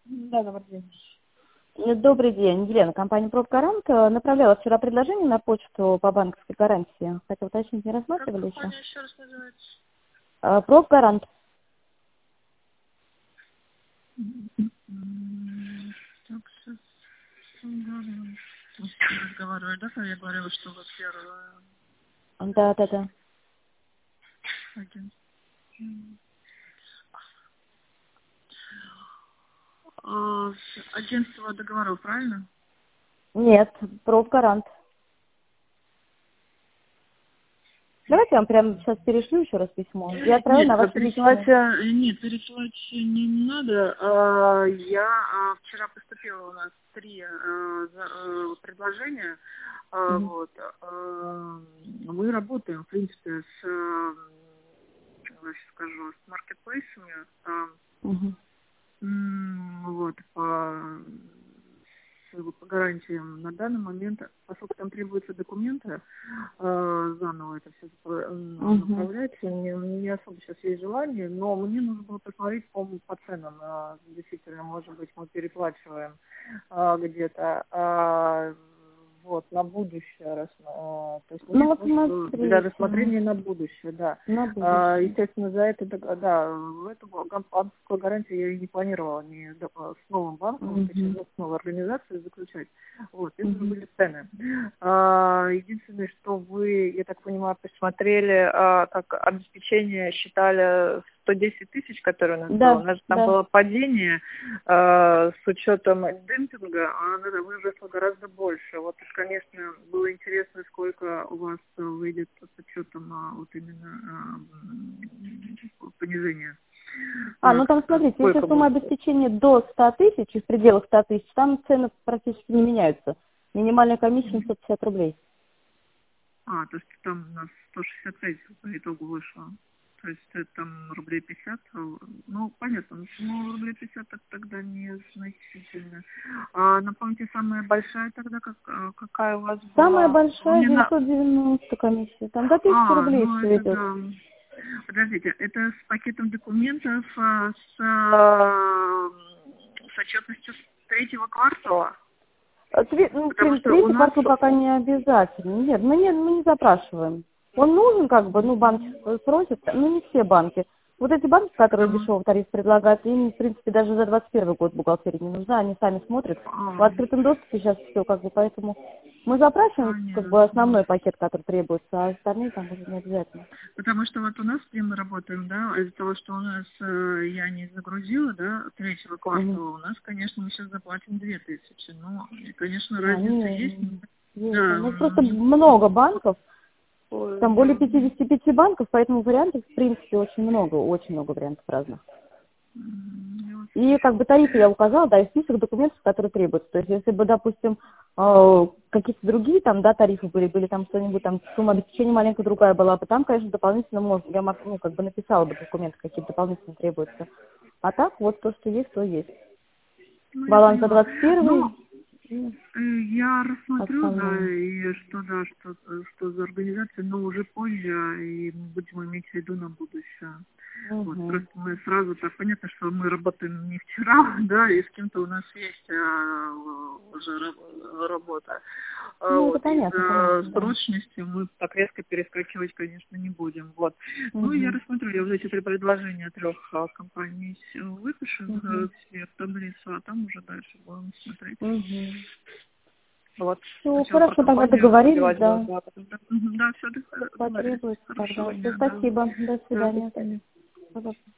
Да, добрый день. Добрый день, Елена, компания «Профгарант». Направляла вчера предложение на почту по банковской гарантии. Хотела уточнить, не Как рассматривали еще? компания еще раз называется? «Профгарант». Так, сейчас разговариваю, да? Я говорила, что вы первая Да. агентство. Агентство договоров, правильно? Нет, «Профгарант». Давайте я вам прямо сейчас перешлю еще раз письмо. Я отправляю Нет, на ваши пересылать, личные. нет, пересылать не надо. Я вчера поступила у нас 3 предложения. Мгм. Вот. Мы работаем, в принципе, сейчас скажу, с маркетплейсами. Мгм. Вот, по гарантиям на данный момент, поскольку там требуются документы, заново это все Мгм. направлять, не особо сейчас есть желание, но мне нужно было посмотреть по ценам. Действительно, может быть, мы переплачиваем где-то. Вот, на будущее, то есть Ну мне вот просто для смотрите, рассмотрения на будущее, да. на будущее. Естественно, за это, да, в эту банковскую гарантию я и не планировала с новым банком, точнее, Мгм. с новой организацией заключать. Вот, это уже Мгм. были цены. Единственное, что вы, я так понимаю, посмотрели, как обеспечение считали 110 тысяч, которые у нас было. У Да, нас же там да. было падение с учетом демпинга, она выросла гораздо больше. Вот, конечно, было интересно, сколько у вас выйдет с учетом вот именно понижения. Ну там смотрите, если Сколько сумма будет? обеспечения до 100 тысяч и в пределах 100 тысяч, там цены практически не меняются. Минимальная комиссия 750 рублей. То есть там у нас 165 по итогу вышло. То есть это там рублей 50. Ну, понятно, ну, рублей 50 это тогда не значительно. Напомните, самая большая тогда какая у вас Самая была? Вы большая мне 990 комиссия. Там до 1000 рублей ну все это идет. да. Подождите, это с пакетом документов, с отчетностью с третьего квартала? Потому что у Третий нас квартал пока не обязательно. Нет, мы не запрашиваем. Он нужен, как бы, банки просят, не все банки. Вот эти банки, которые потому дешевый тариф предлагают, им, в принципе, даже за 21 год бухгалтерия не нужна, они сами смотрят. В открытом доступе сейчас все, поэтому мы запрашиваем, понятно. основной пакет, который требуется, а остальные там уже не обязательно. Потому что вот у нас, где мы работаем, да, из-за того, что у нас я не загрузила, да, третьего Мгм. квартала, у нас, конечно, мы сейчас заплатим 2000. Ну, и, конечно, разница есть. Есть. У Да, нас просто много банков, там более да. 55 банков, поэтому вариантов, в принципе, очень много вариантов разных. Я вас И тарифы я указала, да, и список документов, которые требуются. То есть, если бы, допустим, какие-то другие там, да, тарифы были там что-нибудь, там сумма обеспечения маленькая другая была бы, там, конечно, дополнительно можно, я написала бы документы, какие дополнительно требуются. А так, вот то, что есть, то есть. Ну, я Баланс за поняла. 21 Ну, и я рассмотрю, да, остальное. и что за организация, но уже позже, и мы будем иметь в виду на будущее. Вот, Угу. просто мы сразу так понятно, что мы работаем не вчера, да, и с кем-то у нас есть уже работа. Ну, это Вот, понятно, из-за да. срочности мы так резко перескакивать, конечно, не будем. Вот. Ну, я Угу. рассмотрю, я вот эти 3 предложения 3 компаний выпишу Угу. себе в таблицу, а там уже дальше будем смотреть. Угу. Вот. Все, Сначала про хорошо, тогда компанию договорились, забивать да. глаза, потом да, да, все, Что договорились. потребуется Хорошего тогда. Все, дня, да. спасибо. До Да, до свидания. свидания. Пожалуйста.